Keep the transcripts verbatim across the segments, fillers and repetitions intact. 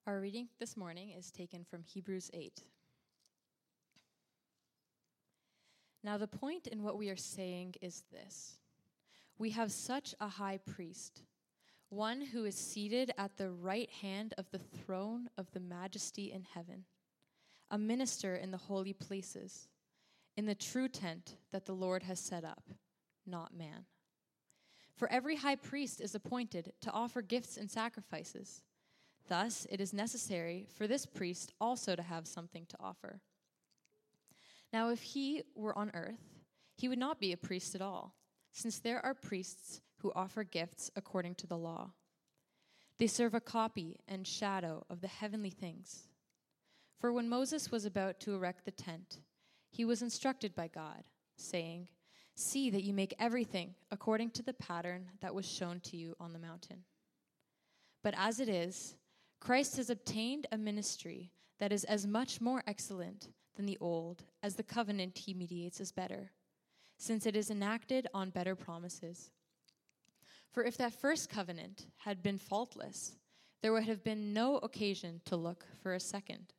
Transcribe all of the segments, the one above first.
Our reading this morning is taken from Hebrews eight. Now the point in what we are saying is this. We have such a high priest, one who is seated at the right hand of the throne of the majesty in heaven, a minister in the holy places, in the true tent that the Lord has set up, not man. For every high priest is appointed to offer gifts and sacrifices. Thus, it is necessary for this priest also to have something to offer. Now, if he were on earth, he would not be a priest at all, since there are priests who offer gifts according to the law. They serve a copy and shadow of the heavenly things. For when Moses was about to erect the tent, he was instructed by God, saying, "See that you make everything according to the pattern that was shown to you on the mountain." But as it is, Christ has obtained a ministry that is as much more excellent than the old as the covenant he mediates is better, since it is enacted on better promises. For if that first covenant had been faultless, there would have been no occasion to look for a second.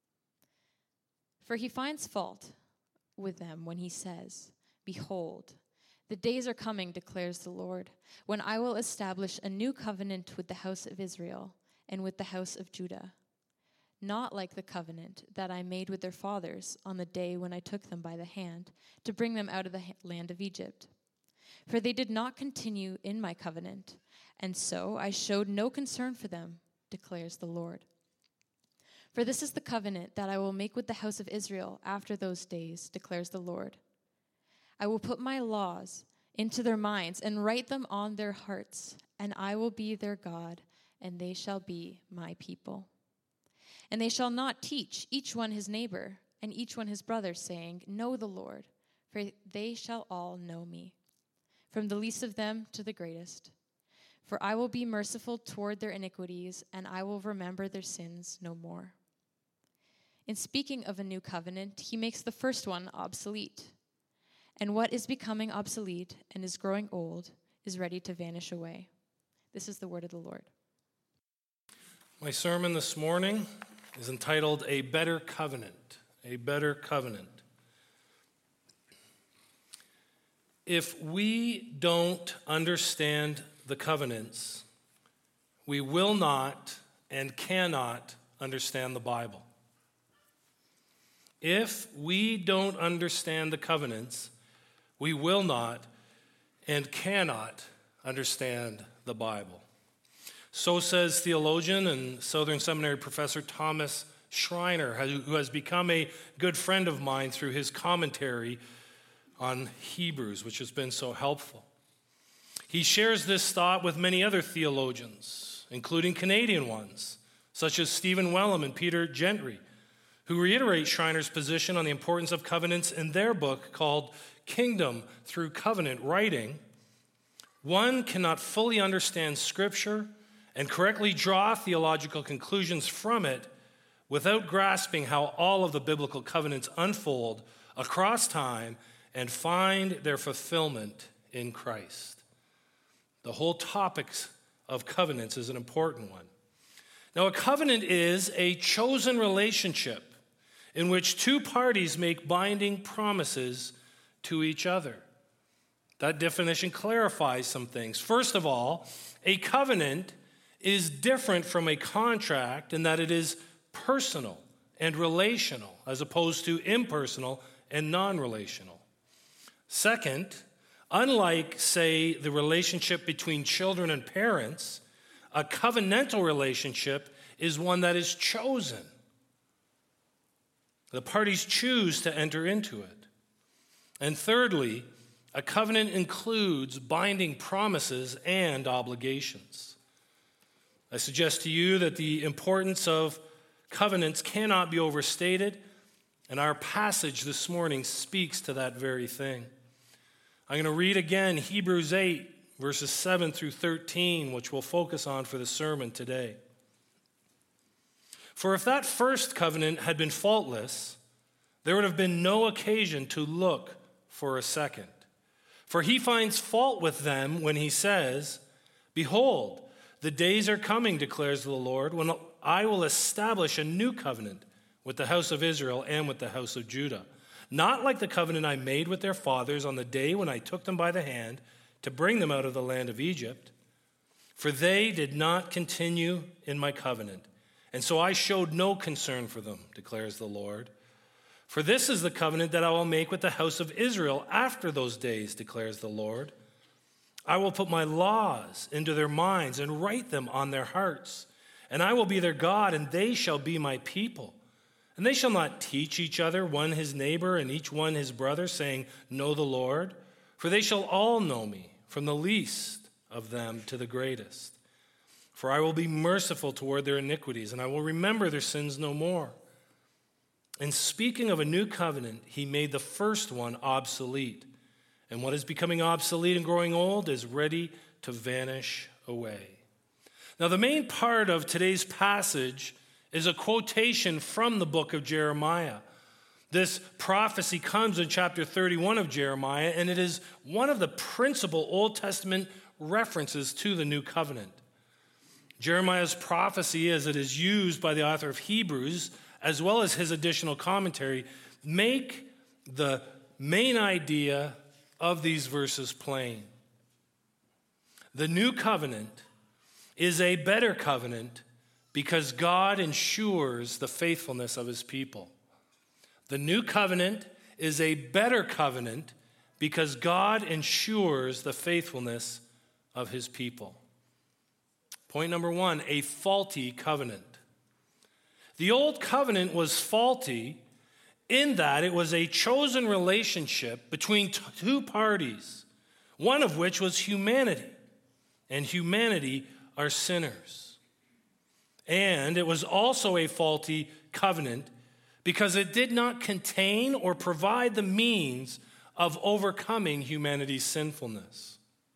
For he finds fault with them when he says, "Behold, the days are coming, declares the Lord, when I will establish a new covenant with the house of Israel and with the house of Judah, not like the covenant that I made with their fathers on the day when I took them by the hand to bring them out of the land of Egypt. For they did not continue in my covenant, and so I showed no concern for them, declares the Lord. For this is the covenant that I will make with the house of Israel after those days, declares the Lord. I will put my laws into their minds and write them on their hearts, and I will be their God, and they shall be my people. And they shall not teach each one his neighbor and each one his brother, saying, Know the Lord, for they shall all know me, from the least of them to the greatest. For I will be merciful toward their iniquities, and I will remember their sins no more. In speaking of a new covenant, he makes the first one obsolete. And what is becoming obsolete and is growing old is ready to vanish away. This is the word of the Lord. My sermon this morning is entitled, A Better Covenant. A Better Covenant. If we don't understand the covenants, we will not and cannot understand the Bible. If we don't understand the covenants, we will not and cannot understand the Bible. So says theologian and Southern Seminary professor Thomas Schreiner, who has become a good friend of mine through his commentary on Hebrews, which has been so helpful. He shares this thought with many other theologians, including Canadian ones, such as Stephen Wellum and Peter Gentry, who reiterate Schreiner's position on the importance of covenants in their book called Kingdom Through Covenant, writing, "One cannot fully understand Scripture and correctly draw theological conclusions from it without grasping how all of the biblical covenants unfold across time and find their fulfillment in Christ." The whole topic of covenants is an important one. Now, a covenant is a chosen relationship in which two parties make binding promises to each other. That definition clarifies some things. First of all, a covenant is different from a contract in that it is personal and relational as opposed to impersonal and non-relational. Second, unlike, say, the relationship between children and parents, a covenantal relationship is one that is chosen. The parties choose to enter into it. And thirdly, a covenant includes binding promises and obligations. I suggest to you that the importance of covenants cannot be overstated, and our passage this morning speaks to that very thing. I'm going to read again Hebrews eight, verses seven through thirteen, which we'll focus on for the sermon today. For if that first covenant had been faultless, there would have been no occasion to look for a second. For he finds fault with them when he says, Behold, the days are coming, declares the Lord, when I will establish a new covenant with the house of Israel and with the house of Judah, not like the covenant I made with their fathers on the day when I took them by the hand to bring them out of the land of Egypt. For they did not continue in my covenant, and so I showed no concern for them, declares the Lord. For this is the covenant that I will make with the house of Israel after those days, declares the Lord. I will put my laws into their minds and write them on their hearts, and I will be their God, and they shall be my people. And they shall not teach each other, one his neighbor and each one his brother, saying, Know the Lord. For they shall all know me, from the least of them to the greatest. For I will be merciful toward their iniquities, and I will remember their sins no more. And speaking of a new covenant, he made the first one obsolete. And what is becoming obsolete and growing old is ready to vanish away. Now, the main part of today's passage is a quotation from the book of Jeremiah. This prophecy comes in chapter thirty-one of Jeremiah, and it is one of the principal Old Testament references to the new covenant. Jeremiah's prophecy, as it is used by the author of Hebrews, as well as his additional commentary, make the main idea of these verses plain. The new covenant is a better covenant because God ensures the faithfulness of his people. The new covenant is a better covenant because God ensures the faithfulness of his people. Point number one, a faulty covenant. The old covenant was faulty in that it was a chosen relationship between two parties, one of which was humanity, and humanity are sinners. And it was also a faulty covenant because it did not contain or provide the means of overcoming humanity's sinfulness.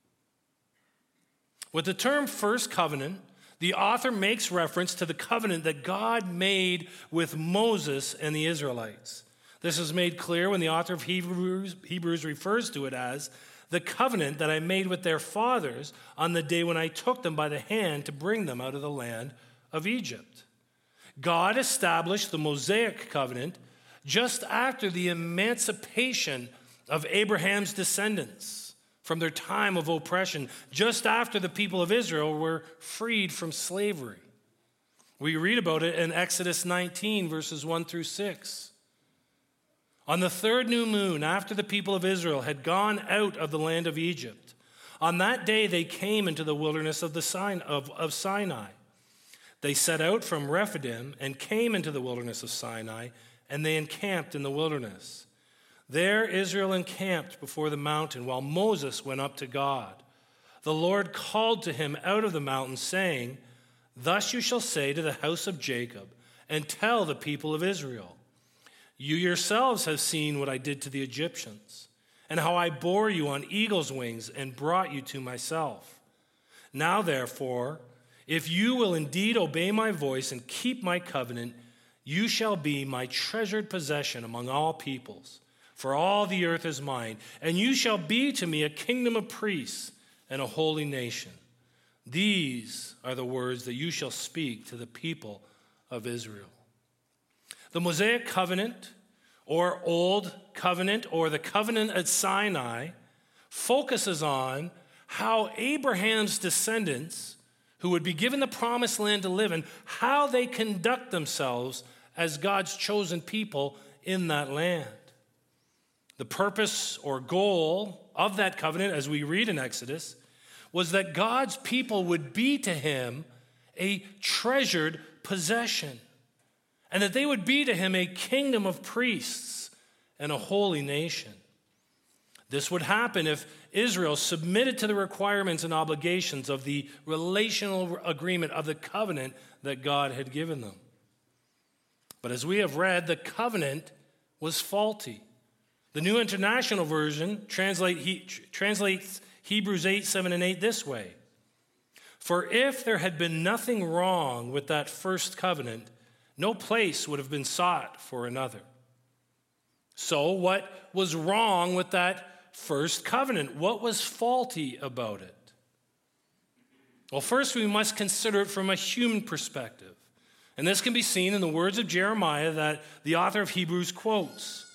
With the term first covenant, the author makes reference to the covenant that God made with Moses and the Israelites. This is made clear when the author of Hebrews, Hebrews refers to it as the covenant that I made with their fathers on the day when I took them by the hand to bring them out of the land of Egypt. God established the Mosaic covenant just after the emancipation of Abraham's descendants from their time of oppression, just after the people of Israel were freed from slavery. We read about it in Exodus nineteen, verses one through six. On the third new moon, after the people of Israel had gone out of the land of Egypt, on that day they came into the wilderness of, the Sin- of, of Sinai. They set out from Rephidim and came into the wilderness of Sinai, and they encamped in the wilderness. There Israel encamped before the mountain while Moses went up to God. The Lord called to him out of the mountain, saying, Thus you shall say to the house of Jacob, and tell the people of Israel, You yourselves have seen what I did to the Egyptians, and how I bore you on eagle's wings and brought you to myself. Now therefore, if you will indeed obey my voice and keep my covenant, you shall be my treasured possession among all peoples, for all the earth is mine, and you shall be to me a kingdom of priests and a holy nation. These are the words that you shall speak to the people of Israel. The Mosaic covenant, or Old Covenant, or the covenant at Sinai, focuses on how Abraham's descendants, who would be given the promised land to live in, how they conduct themselves as God's chosen people in that land. The purpose or goal of that covenant, as we read in Exodus, was that God's people would be to him a treasured possession, and that they would be to him a kingdom of priests and a holy nation. This would happen if Israel submitted to the requirements and obligations of the relational agreement of the covenant that God had given them. But as we have read, the covenant was faulty. The New International Version translate, he, translates Hebrews eight, seven, and eight this way. For if there had been nothing wrong with that first covenant, no place would have been sought for another. So what was wrong with that first covenant? What was faulty about it? Well, first we must consider it from a human perspective. And this can be seen in the words of Jeremiah that the author of Hebrews quotes.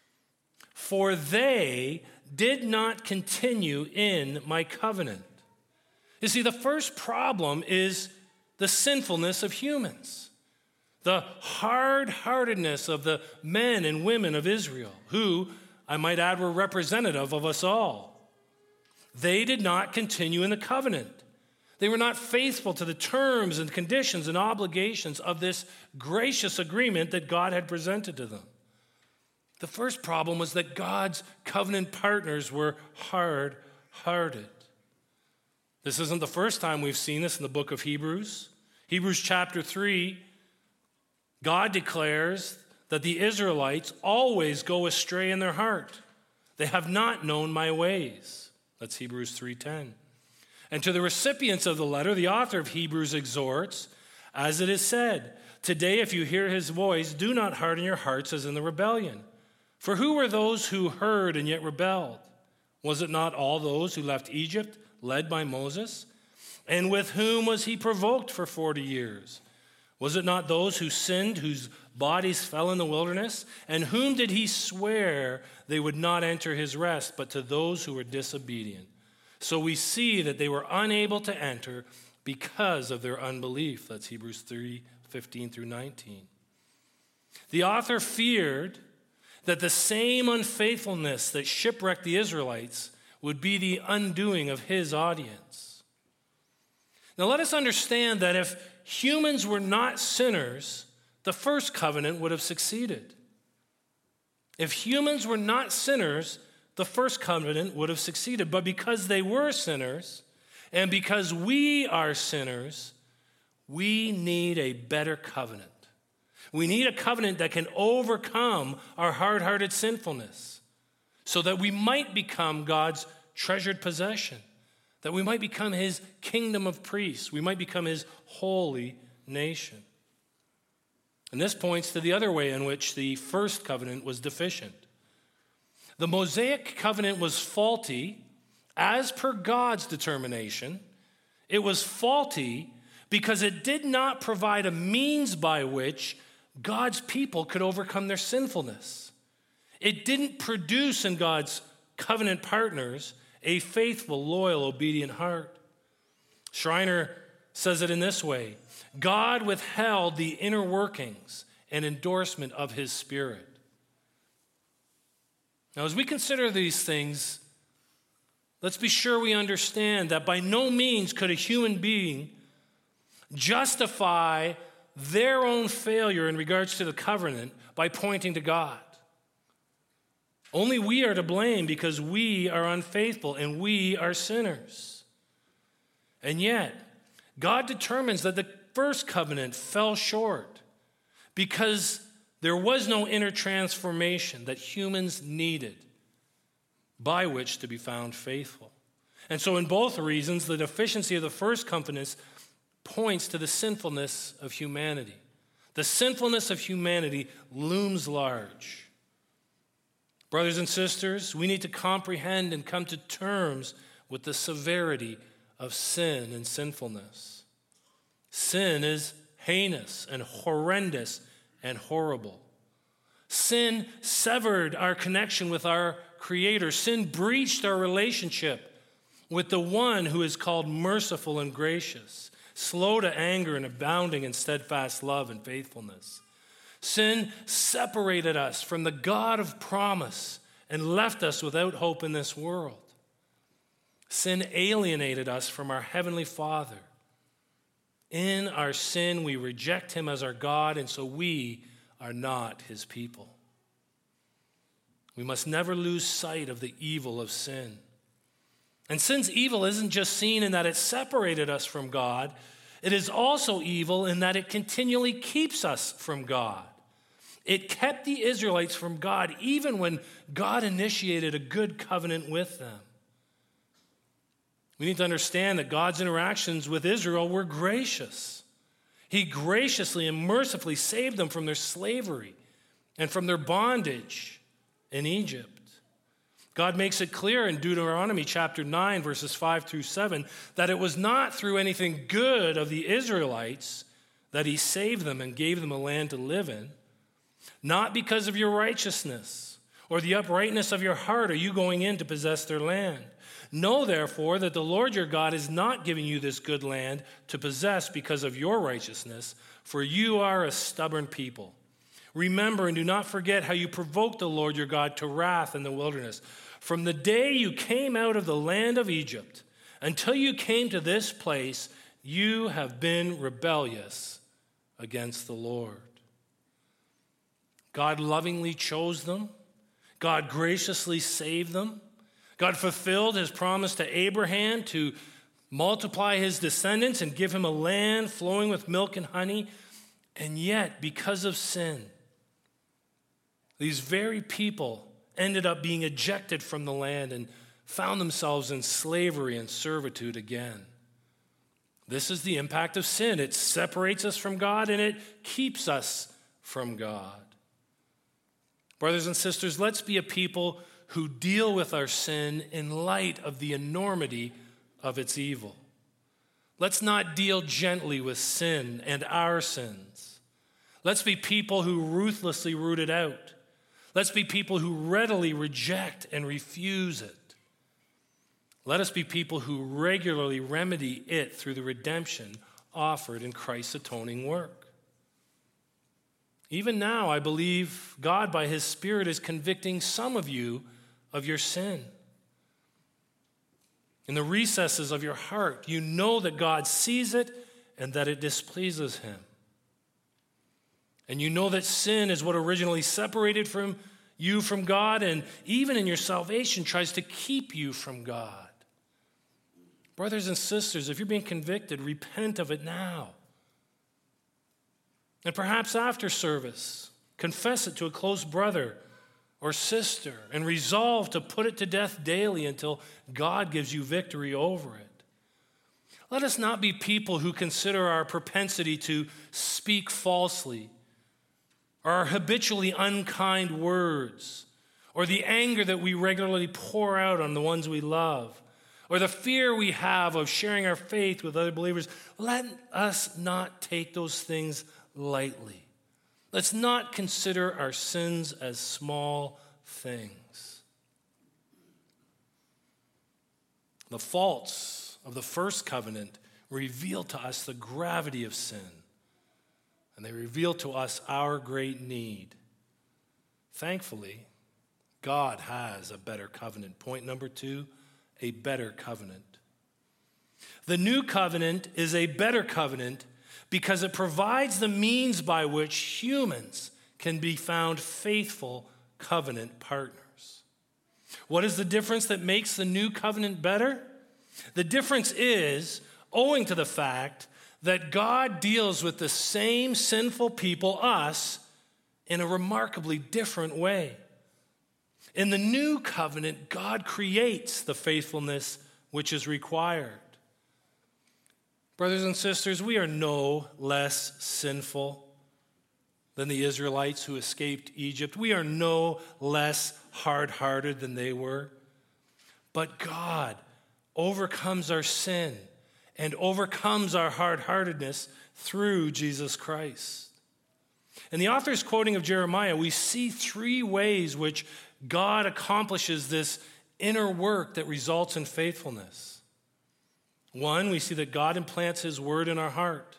For they did not continue in my covenant. You see, the first problem is the sinfulness of humans, the hard-heartedness of the men and women of Israel, who, I might add, were representative of us all. They did not continue in the covenant. They were not faithful to the terms and conditions and obligations of this gracious agreement that God had presented to them. The first problem was that God's covenant partners were hard-hearted. This isn't the first time we've seen this in the book of Hebrews. Hebrews chapter three, God declares that the Israelites always go astray in their heart. They have not known my ways. That's Hebrews three ten. And to the recipients of the letter, the author of Hebrews exhorts, as it is said, today if you hear his voice, do not harden your hearts as in the rebellion. For who were those who heard and yet rebelled? Was it not all those who left Egypt, led by Moses? And with whom was he provoked for forty years? Was it not those who sinned, whose bodies fell in the wilderness? And whom did he swear they would not enter his rest, but to those who were disobedient? So we see that they were unable to enter because of their unbelief. That's Hebrews three fifteen through nineteen. The author feared that the same unfaithfulness that shipwrecked the Israelites would be the undoing of his audience. Now let us understand that if humans were not sinners, the first covenant would have succeeded. If humans were not sinners, the first covenant would have succeeded. But because they were sinners, and because we are sinners, we need a better covenant. We need a covenant that can overcome our hard-hearted sinfulness so that we might become God's treasured possession, that we might become his kingdom of priests, we might become his holy nation. And this points to the other way in which the first covenant was deficient. The Mosaic covenant was faulty as per God's determination. It was faulty because it did not provide a means by which God's people could overcome their sinfulness. It didn't produce in God's covenant partners a faithful, loyal, obedient heart. Schreiner says it in this way: God withheld the inner workings and endorsement of his Spirit. Now, as we consider these things, let's be sure we understand that by no means could a human being justify their own failure in regards to the covenant by pointing to God. Only we are to blame because we are unfaithful and we are sinners. And yet, God determines that the first covenant fell short because there was no inner transformation that humans needed by which to be found faithful. And so in both reasons, the deficiency of the first covenant points to the sinfulness of humanity. The sinfulness of humanity looms large. Brothers and sisters, we need to comprehend and come to terms with the severity of sin and sinfulness. Sin is heinous and horrendous and horrible. Sin severed our connection with our Creator. Sin breached our relationship with the one who is called merciful and gracious, slow to anger and abounding in steadfast love and faithfulness. Sin separated us from the God of promise and left us without hope in this world. Sin alienated us from our Heavenly Father. In our sin, we reject him as our God, and so we are not his people. We must never lose sight of the evil of sin. And sin's evil isn't just seen in that it separated us from God, it is also evil in that it continually keeps us from God. It kept the Israelites from God even when God initiated a good covenant with them. We need to understand that God's interactions with Israel were gracious. He graciously and mercifully saved them from their slavery and from their bondage in Egypt. God makes it clear in Deuteronomy chapter nine, verses five through seven, that it was not through anything good of the Israelites that he saved them and gave them a land to live in. Not because of your righteousness or the uprightness of your heart are you going in to possess their land. Know, therefore, that the Lord your God is not giving you this good land to possess because of your righteousness, for you are a stubborn people. Remember and do not forget how you provoked the Lord your God to wrath in the wilderness. From the day you came out of the land of Egypt until you came to this place, you have been rebellious against the Lord. God lovingly chose them. God graciously saved them. God fulfilled his promise to Abraham to multiply his descendants and give him a land flowing with milk and honey. And yet, because of sin, these very people ended up being ejected from the land and found themselves in slavery and servitude again. This is the impact of sin. It separates us from God and it keeps us from God. Brothers and sisters, let's be a people who deal with our sin in light of the enormity of its evil. Let's not deal gently with sin and our sins. Let's be people who ruthlessly root it out. Let's be people who readily reject and refuse it. Let us be people who regularly remedy it through the redemption offered in Christ's atoning work. Even now, I believe God, by his Spirit, is convicting some of you of your sin. In the recesses of your heart, you know that God sees it and that it displeases him. And you know that sin is what originally separated from you from God, and even in your salvation tries to keep you from God. Brothers and sisters, if you're being convicted, repent of it now. And perhaps after service, confess it to a close brother or sister and resolve to put it to death daily until God gives you victory over it. Let us not be people who consider our propensity to speak falsely, or our habitually unkind words, or the anger that we regularly pour out on the ones we love, or the fear we have of sharing our faith with other believers. Let us not take those things lightly. Let's not consider our sins as small things. The faults of the first covenant reveal to us the gravity of sin, and they reveal to us our great need. Thankfully, God has a better covenant. Point number two, a better covenant. The new covenant is a better covenant because it provides the means by which humans can be found faithful covenant partners. What is the difference that makes the new covenant better? The difference is owing to the fact that God deals with the same sinful people, us, in a remarkably different way. In the new covenant, God creates the faithfulness which is required. Brothers and sisters, we are no less sinful than the Israelites who escaped Egypt. We are no less hard-hearted than they were. But God overcomes our sin and overcomes our hard-heartedness through Jesus Christ. In the author's quoting of Jeremiah, we see three ways which God accomplishes this inner work that results in faithfulness. One, we see that God implants his word in our heart.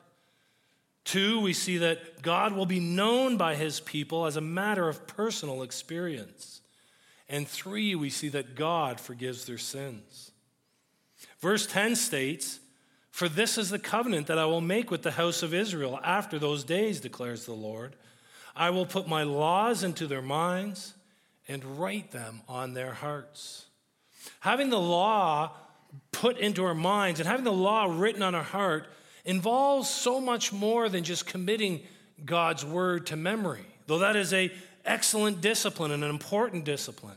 Two, we see that God will be known by his people as a matter of personal experience. And three, we see that God forgives their sins. Verse ten states, "For this is the covenant that I will make with the house of Israel after those days, declares the Lord. I will put my laws into their minds and write them on their hearts." Having the law put into our minds and having the law written on our heart involves so much more than just committing God's word to memory, though that is an excellent discipline and an important discipline.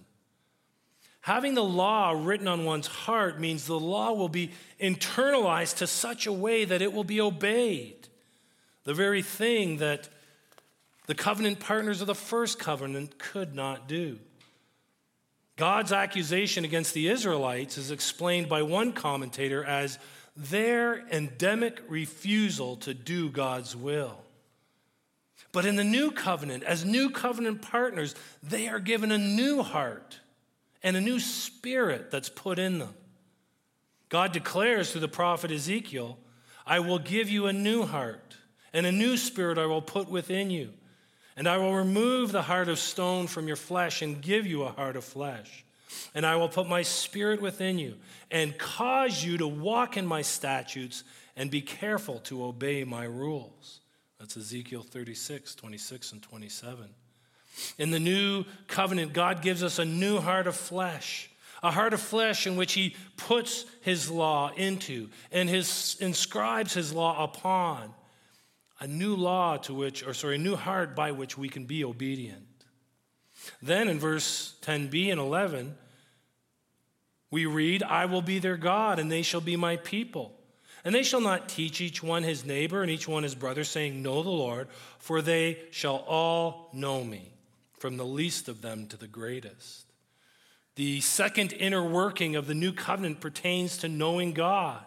Having the law written on one's heart means the law will be internalized to such a way that it will be obeyed, the very thing that the covenant partners of the first covenant could not do. God's accusation against the Israelites is explained by one commentator as their endemic refusal to do God's will. But in the new covenant, as new covenant partners, they are given a new heart and a new spirit that's put in them. God declares through the prophet Ezekiel, I will give you a new heart, and a new spirit I will put within you. And I will remove the heart of stone from your flesh and give you a heart of flesh. And I will put my spirit within you and cause you to walk in my statutes and be careful to obey my rules. That's Ezekiel thirty-six, twenty-six, and twenty-seven. In the new covenant, God gives us a new heart of flesh, a heart of flesh in which he puts his law into and his, inscribes his law upon. A new law to which, or sorry, a new heart by which we can be obedient. Then in verse ten b and eleven, we read, I will be their God, and they shall be my people. And they shall not teach each one his neighbor and each one his brother, saying, know the Lord, for they shall all know me, from the least of them to the greatest. The second inner working of the new covenant pertains to knowing God.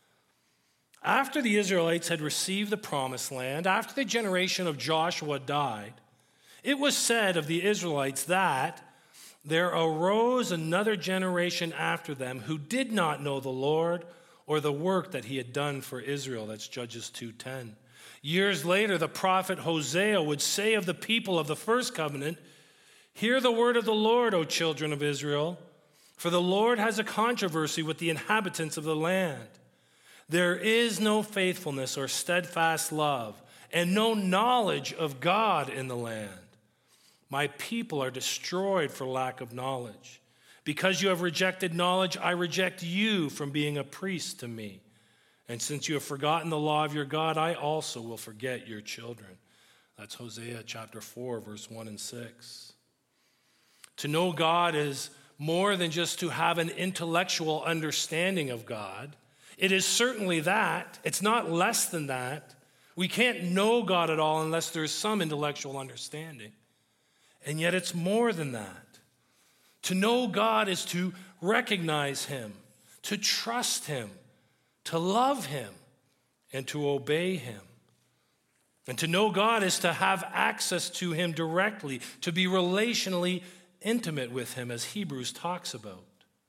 After the Israelites had received the promised land, after the generation of Joshua died, it was said of the Israelites that there arose another generation after them who did not know the Lord or the work that he had done for Israel. That's Judges two ten. Years later, the prophet Hosea would say of the people of the first covenant, hear the word of the Lord, O children of Israel, for the Lord has a controversy with the inhabitants of the land. There is no faithfulness or steadfast love, and no knowledge of God in the land. My people are destroyed for lack of knowledge. Because you have rejected knowledge, I reject you from being a priest to me. And since you have forgotten the law of your God, I also will forget your children. That's Hosea chapter four, verse one and six. To know God is more than just to have an intellectual understanding of God. It is certainly that. It's not less than that. We can't know God at all unless there's some intellectual understanding. And yet it's more than that. To know God is to recognize him, to trust him, to love him, and to obey him. And to know God is to have access to him directly, to be relationally intimate with him, as Hebrews talks about.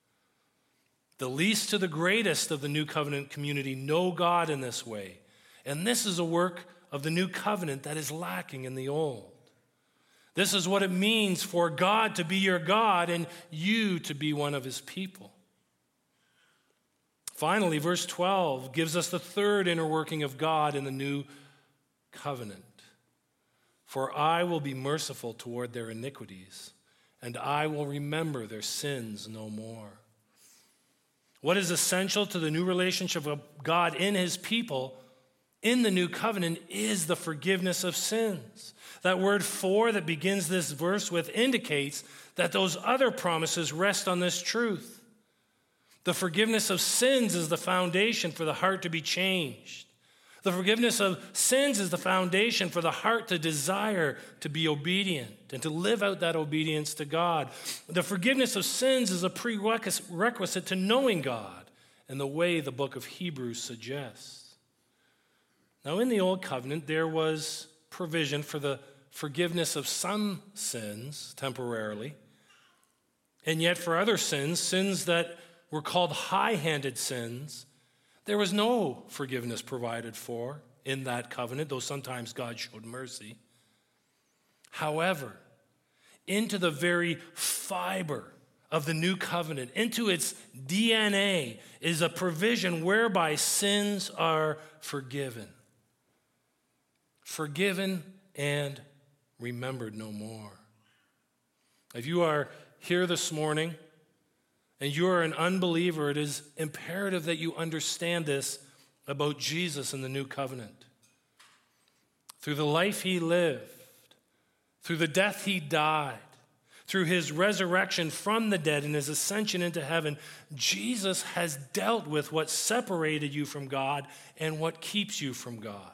The least to the greatest of the new covenant community know God in this way. And this is a work of the new covenant that is lacking in the old. This is what it means for God to be your God and you to be one of his people. Finally, verse twelve gives us the third inner working of God in the new covenant. For I will be merciful toward their iniquities, and I will remember their sins no more. What is essential to the new relationship of God in his people in the new covenant is the forgiveness of sins. That word for that begins this verse with indicates that those other promises rest on this truth. The forgiveness of sins is the foundation for the heart to be changed. The forgiveness of sins is the foundation for the heart to desire to be obedient and to live out that obedience to God. The forgiveness of sins is a prerequisite to knowing God in the way the book of Hebrews suggests. Now, in the Old Covenant, there was provision for the forgiveness of some sins temporarily, and yet for other sins, sins that were called high-handed sins, there was no forgiveness provided for in that covenant, though sometimes God showed mercy. However, into the very fiber of the new covenant, into its D N A, is a provision whereby sins are forgiven. Forgiven and remembered no more. If you are here this morning and you are an unbeliever, it is imperative that you understand this about Jesus in the new covenant. Through the life he lived, through the death he died, through his resurrection from the dead and his ascension into heaven, Jesus has dealt with what separated you from God and what keeps you from God.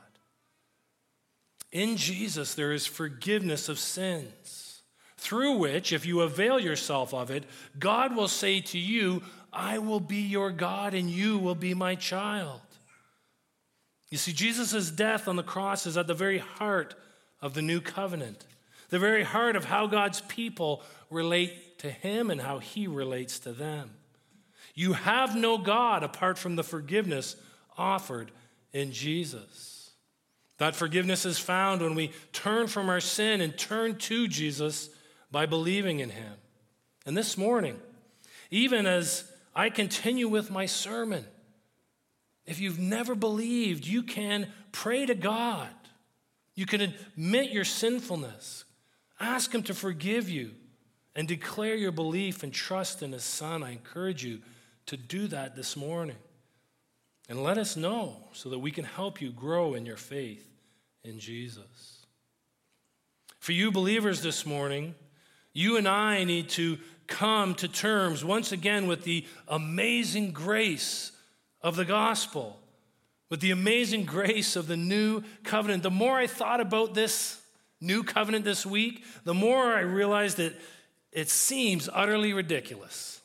In Jesus, there is forgiveness of sins, through which, if you avail yourself of it, God will say to you, I will be your God and you will be my child. You see, Jesus' death on the cross is at the very heart of the new covenant, the very heart of how God's people relate to him and how he relates to them. You have no God apart from the forgiveness offered in Jesus. That forgiveness is found when we turn from our sin and turn to Jesus by believing in him. And this morning, even as I continue with my sermon, if you've never believed, you can pray to God. You can admit your sinfulness, ask him to forgive you, and declare your belief and trust in his Son. I encourage you to do that this morning. And let us know so that we can help you grow in your faith in Jesus. For you believers this morning, you and I need to come to terms once again with the amazing grace of the gospel, with the amazing grace of the new covenant. The more I thought about this new covenant this week, the more I realized that it seems utterly ridiculous.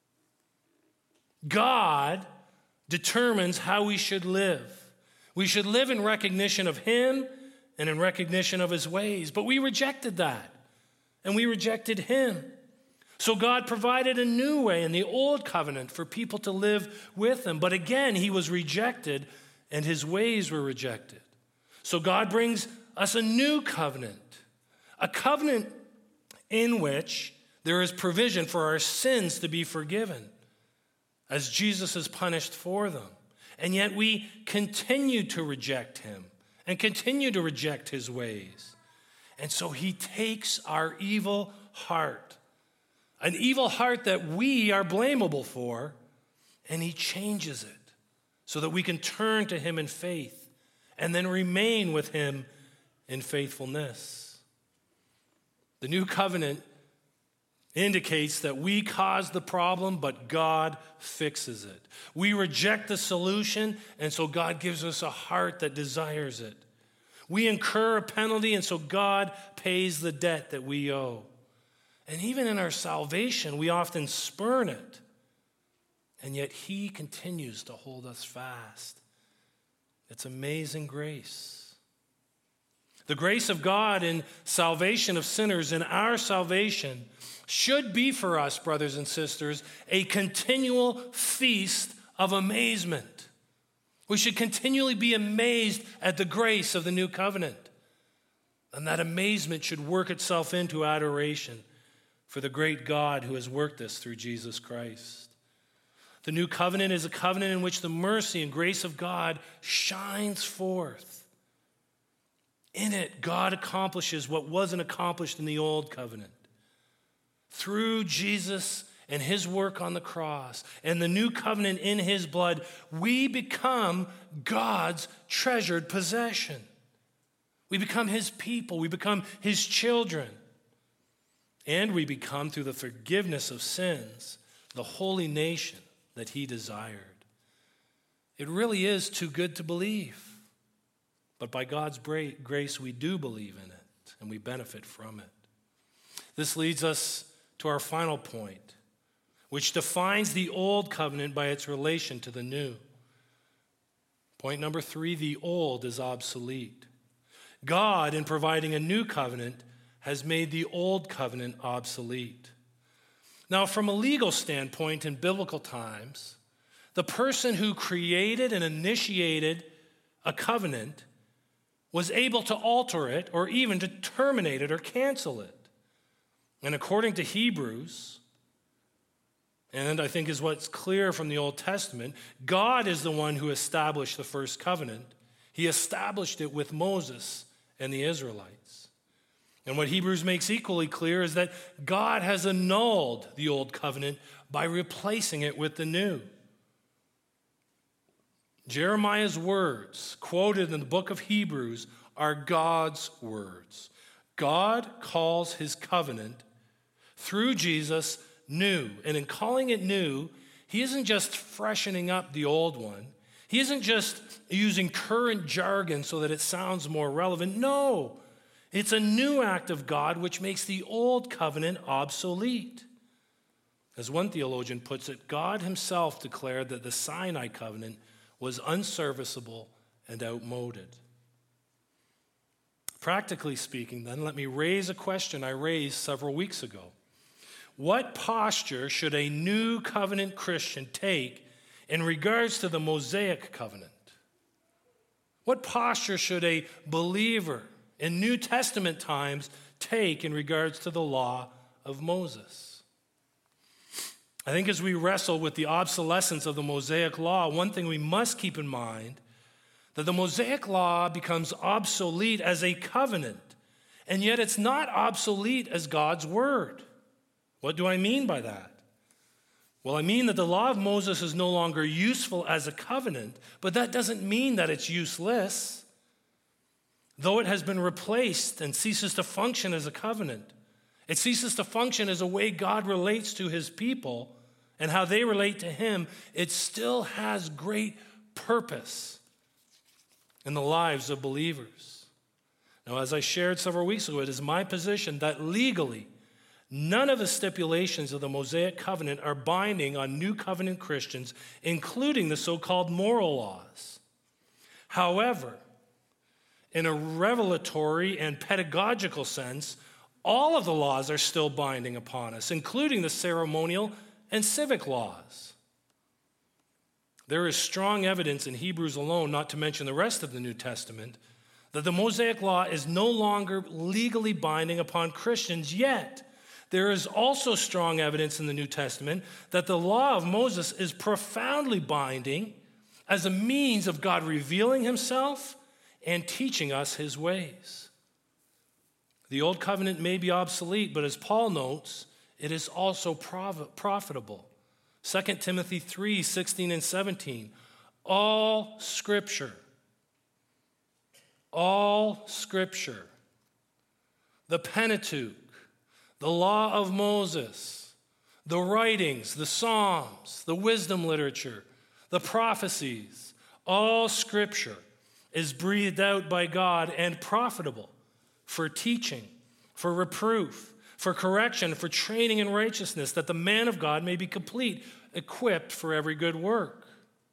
God determines how we should live. We should live in recognition of him and in recognition of his ways. But we rejected that, and we rejected him. So God provided a new way in the old covenant for people to live with him. But again, he was rejected and his ways were rejected. So God brings us a new covenant, a covenant in which there is provision for our sins to be forgiven as Jesus is punished for them. And yet we continue to reject him and continue to reject his ways. And so he takes our evil heart, an evil heart that we are blamable for, and he changes it so that we can turn to him in faith and then remain with him in faithfulness. The new covenant indicates that we caused the problem, but God fixes it. We reject the solution, and so God gives us a heart that desires it. We incur a penalty, and so God pays the debt that we owe. And even in our salvation, we often spurn it. And yet he continues to hold us fast. It's amazing grace. The grace of God in salvation of sinners, in our salvation, should be for us, brothers and sisters, a continual feast of amazement. We should continually be amazed at the grace of the new covenant. And that amazement should work itself into adoration for the great God who has worked this through Jesus Christ. The new covenant is a covenant in which the mercy and grace of God shines forth. In it, God accomplishes what wasn't accomplished in the old covenant. Through Jesus and his work on the cross and the new covenant in his blood, we become God's treasured possession. We become his people. We become his children. And we become, through the forgiveness of sins, the holy nation that he desired. It really is too good to believe. But by God's grace, we do believe in it, and we benefit from it. This leads us to our final point, which defines the old covenant by its relation to the new. Point number three, the old is obsolete. God, in providing a new covenant, has made the old covenant obsolete. Now, from a legal standpoint in biblical times, the person who created and initiated a covenant was able to alter it or even to terminate it or cancel it. And according to Hebrews, and I think is what's clear from the Old Testament, God is the one who established the first covenant. He established it with Moses and the Israelites. And what Hebrews makes equally clear is that God has annulled the old covenant by replacing it with the new. Jeremiah's words, quoted in the book of Hebrews, are God's words. God calls his covenant through Jesus new. And in calling it new, he isn't just freshening up the old one. He isn't just using current jargon so that it sounds more relevant. No, it's a new act of God which makes the old covenant obsolete. As one theologian puts it, God himself declared that the Sinai covenant was unserviceable and outmoded. Practically speaking, then, let me raise a question I raised several weeks ago. What posture should a new covenant Christian take in regards to the Mosaic covenant? What posture should a believer in New Testament times take in regards to the law of Moses? I think as we wrestle with the obsolescence of the Mosaic law, one thing we must keep in mind that the Mosaic law becomes obsolete as a covenant, and yet it's not obsolete as God's word. What do I mean by that? Well, I mean that the law of Moses is no longer useful as a covenant, but that doesn't mean that it's useless. Though it has been replaced and ceases to function as a covenant, it ceases to function as a way God relates to his people and how they relate to him, it still has great purpose in the lives of believers. Now, as I shared several weeks ago, it is my position that legally, none of the stipulations of the Mosaic covenant are binding on new covenant Christians, including the so-called moral laws. However, in a revelatory and pedagogical sense, all of the laws are still binding upon us, including the ceremonial and civic laws. There is strong evidence in Hebrews alone, not to mention the rest of the New Testament, that the Mosaic law is no longer legally binding upon Christians, yet there is also strong evidence in the New Testament that the law of Moses is profoundly binding as a means of God revealing himself and teaching us his ways. The old covenant may be obsolete, but as Paul notes, it is also profitable. Second Timothy three, sixteen and seventeen. All scripture, all scripture, the Pentateuch, the law of Moses, the writings, the Psalms, the wisdom literature, the prophecies, all scripture is breathed out by God and profitable for teaching, for reproof, for correction, for training in righteousness, that the man of God may be complete, equipped for every good work.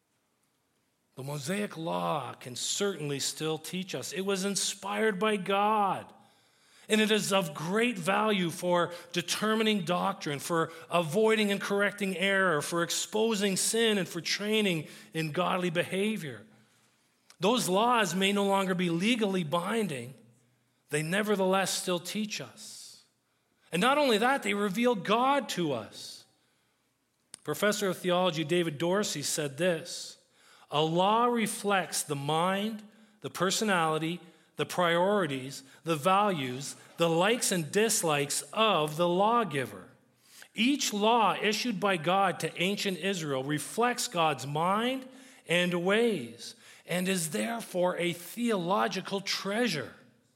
The Mosaic law can certainly still teach us. It was inspired by God, and it is of great value for determining doctrine, for avoiding and correcting error, for exposing sin, and for training in godly behavior. Those laws may no longer be legally binding. They nevertheless still teach us. And not only that, they reveal God to us. Professor of theology David Dorsey said this: a law reflects the mind, the personality, the priorities, the values, the likes and dislikes of the lawgiver. Each law issued by God to ancient Israel reflects God's mind and ways and is therefore a theological treasure.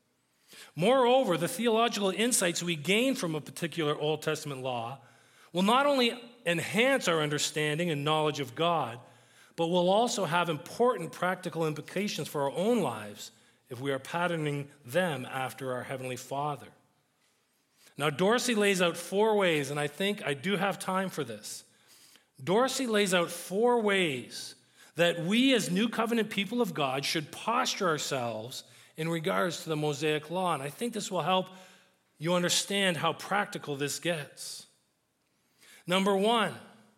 Moreover, the theological insights we gain from a particular Old Testament law will not only enhance our understanding and knowledge of God, but will also have important practical implications for our own lives if we are patterning them after our Heavenly Father. Now, Dorsey lays out four ways, and I think I do have time for this. Dorsey lays out four ways that we as New Covenant people of God should posture ourselves in regards to the Mosaic law. And I think this will help you understand how practical this gets. Number one,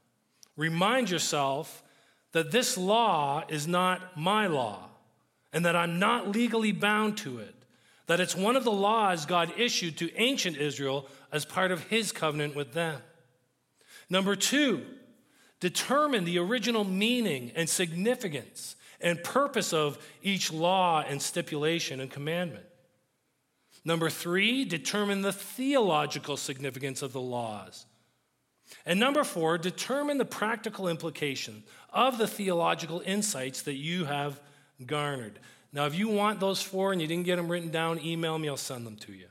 remind yourself that this law is not my law and that I'm not legally bound to it, that it's one of the laws God issued to ancient Israel as part of his covenant with them. Number two, determine the original meaning and significance and purpose of each law and stipulation and commandment. Number three, determine the theological significance of the laws. And number four, determine the practical implication of the theological insights that you have garnered. Now, if you want those four and you didn't get them written down, email me, I'll send them to you.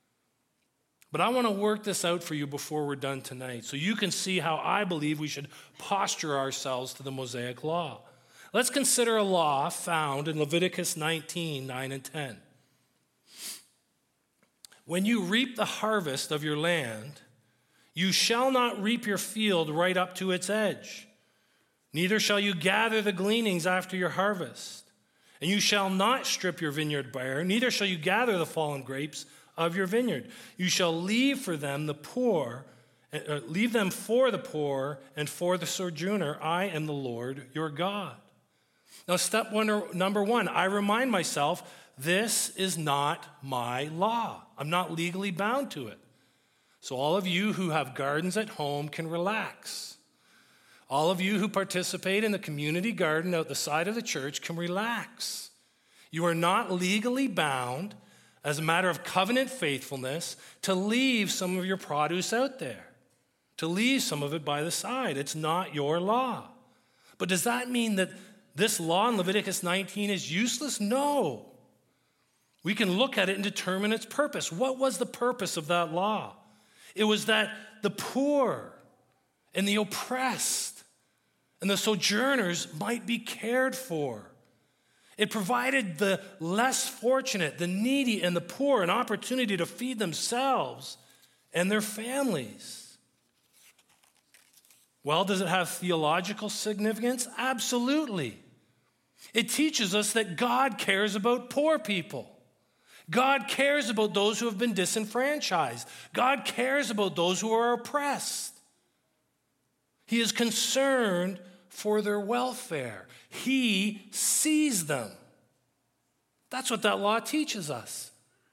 But I want to work this out for you before we're done tonight so you can see how I believe we should posture ourselves to the Mosaic law. Let's consider a law found in Leviticus nineteen, nine and ten. When you reap the harvest of your land, You shall not reap your field right up to its edge, neither shall you gather the gleanings after your harvest. And you shall not strip your vineyard bare, neither shall you gather the fallen grapes of your vineyard. You shall leave for them the poor, uh, leave them for the poor and for the sojourner. I am the Lord your God. Now, step one, number one, I remind myself, this is not my law. I'm not legally bound to it. So all of you who have gardens at home can relax. All of you who participate in the community garden out the side of the church can relax. You are not legally bound, as a matter of covenant faithfulness, to leave some of your produce out there, to leave some of it by the side. It's not your law. But does that mean that this law in Leviticus nineteen is useless? No. We can look at it and determine its purpose. What was the purpose of that law? It was that the poor and the oppressed and the sojourners might be cared for. It provided the less fortunate, the needy, and the poor an opportunity to feed themselves and their families. Well, does it have theological significance? Absolutely. It teaches us that God cares about poor people. God cares about those who have been disenfranchised. God cares about those who are oppressed. He is concerned for their welfare. He sees them. That's what that law teaches us.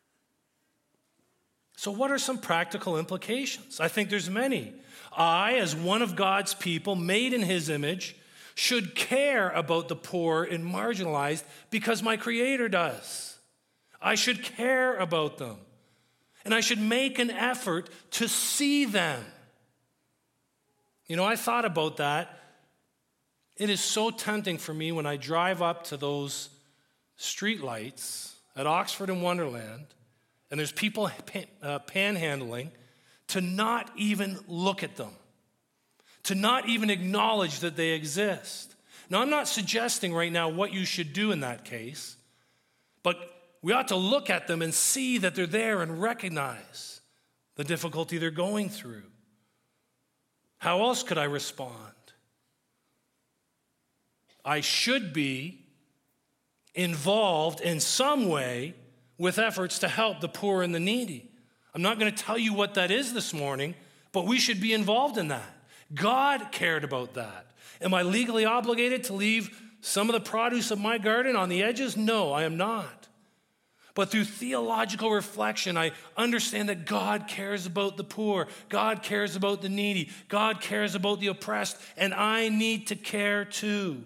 So what are some practical implications? I think there's many. I, as one of God's people, made in his image, should care about the poor and marginalized because my Creator does. I should care about them. And I should make an effort to see them. You know, I thought about that. It is so tempting for me when I drive up to those streetlights at Oxford and Wonderland, and there's people pan, uh, panhandling, to not even look at them, to not even acknowledge that they exist. Now, I'm not suggesting right now what you should do in that case, but we ought to look at them and see that they're there and recognize the difficulty they're going through. How else could I respond? I should be involved in some way with efforts to help the poor and the needy. I'm not going to tell you what that is this morning, but we should be involved in that. God cared about that. Am I legally obligated to leave some of the produce of my garden on the edges? No, I am not. But through theological reflection, I understand that God cares about the poor. God cares about the needy. God cares about the oppressed. And I need to care too.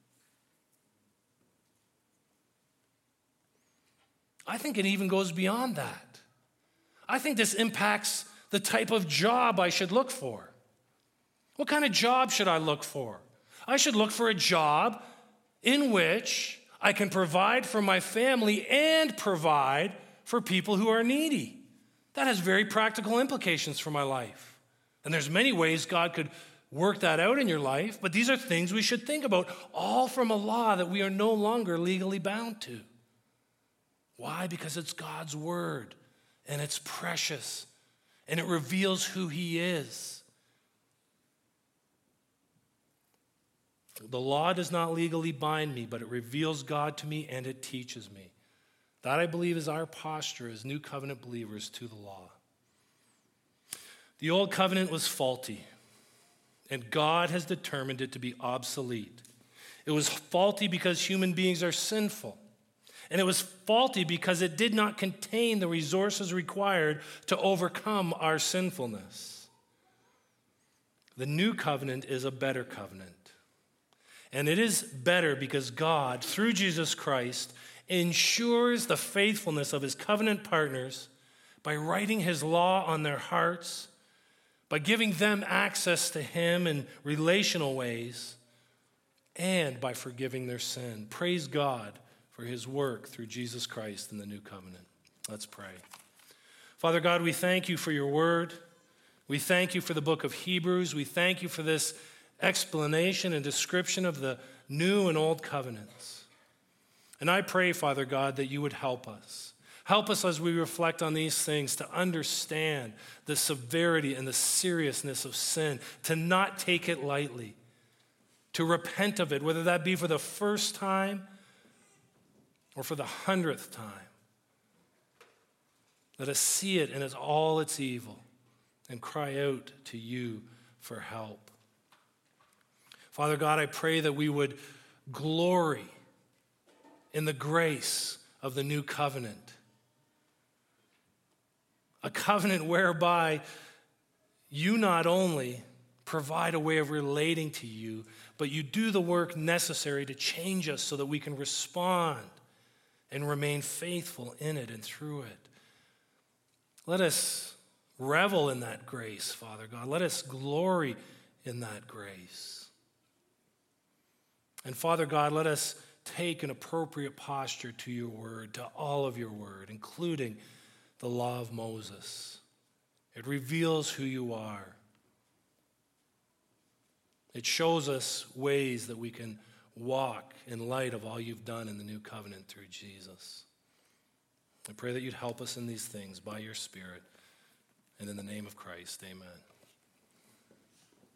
I think it even goes beyond that. I think this impacts the type of job I should look for. What kind of job should I look for? I should look for a job in which I can provide for my family and provide for people who are needy. That has very practical implications for my life. And there's many ways God could work that out in your life, but these are things we should think about, all from a law that we are no longer legally bound to. Why? Because it's God's word, and it's precious, and it reveals who he is. The law does not legally bind me, but it reveals God to me and it teaches me. That, I believe, is our posture as New Covenant believers to the law. The Old Covenant was faulty, and God has determined it to be obsolete. It was faulty because human beings are sinful, and it was faulty because it did not contain the resources required to overcome our sinfulness. The New Covenant is a better covenant. And it is better because God, through Jesus Christ, ensures the faithfulness of his covenant partners by writing his law on their hearts, by giving them access to him in relational ways, and by forgiving their sin. Praise God for his work through Jesus Christ in the new covenant. Let's pray. Father God, we thank you for your word. We thank you for the book of Hebrews. We thank you for this explanation and description of the new and old covenants. And I pray, Father God, that you would help us. Help us as we reflect on these things to understand the severity and the seriousness of sin, to not take it lightly, to repent of it, whether that be for the first time or for the hundredth time. Let us see it in its all its evil and cry out to you for help. Father God, I pray that we would glory in the grace of the new covenant. A covenant whereby you not only provide a way of relating to you, but you do the work necessary to change us so that we can respond and remain faithful in it and through it. Let us revel in that grace, Father God. Let us glory in that grace. And Father God, let us take an appropriate posture to your word, to all of your word, including the law of Moses. It reveals who you are. It shows us ways that we can walk in light of all you've done in the new covenant through Jesus. I pray that you'd help us in these things by your Spirit. And in the name of Christ, amen.